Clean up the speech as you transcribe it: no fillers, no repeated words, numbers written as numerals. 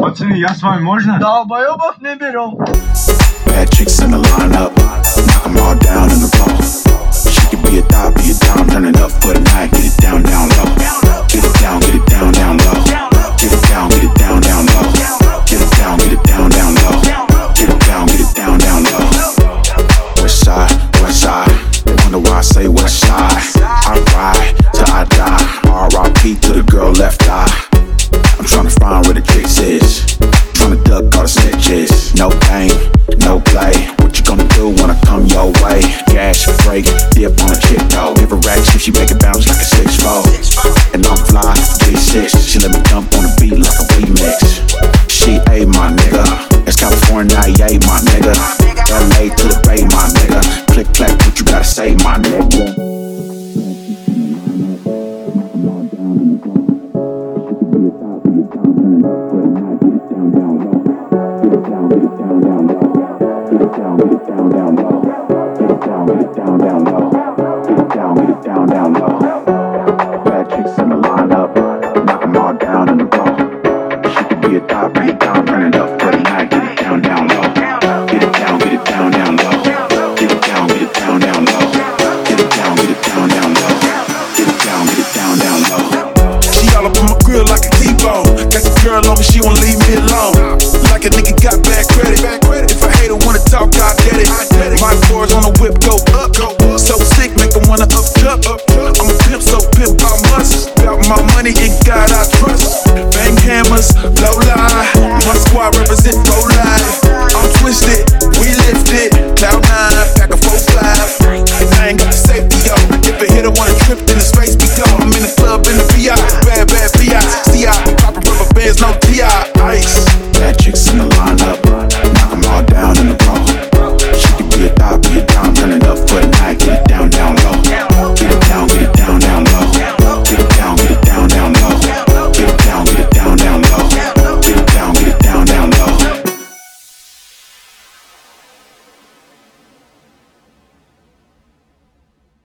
Пацаны, я с вами, можно? Долбоёбов не берем. Bad chicks in the lineup, knock them all down in the row. She could be a thot, be a down, turn it up for the night, get it down, down low. Get it down, down low. Get it down, down low. Get it down, down low. Get it down low. West side, they wonder why I say west side. I ride till I die, R.I.P. to the girl left eye. I'm tryna find where the chicks is, tryna duck all the snitches. No pain, no play. What you gonna do when I come your way? Gas, break, dip on a chick though. Give her racks if she make it bounce like a 6-4. And I'm fly, G6. She let me dump on the beat like a remix. She A my nigga, it's California, yeah my nigga. LA to the Bay my nigga. Click clack, what you gotta say my nigga? Bad chicks in the lineup, knock them all down in the row. She could be a thot, be a down, turn it up for the night, get it down, down low. Get it down, down low. Get it down, down low. Get it down, down low. Get it down low. She all up on my grill like a T-bone. Got the girl on me, she won't leave me alone. Like a nigga got bad credit. If a hater wanna talk, I get it. My boys on the whip go up. So sick, make them wanna up jump. I'm a pimp, so pimp I must. Got my money in God I trust. Bang hammers, low lie. My squad represent low life. I'm twisted, we lifted. Cloud 9, pack a 4-5. And I ain't got the safety, yo. If a hitter wanna trip, then the space be go. I'm in the club in the VI, bad VI. CI, poppin' rubber bands, no TI. Ice. Bad chicks in the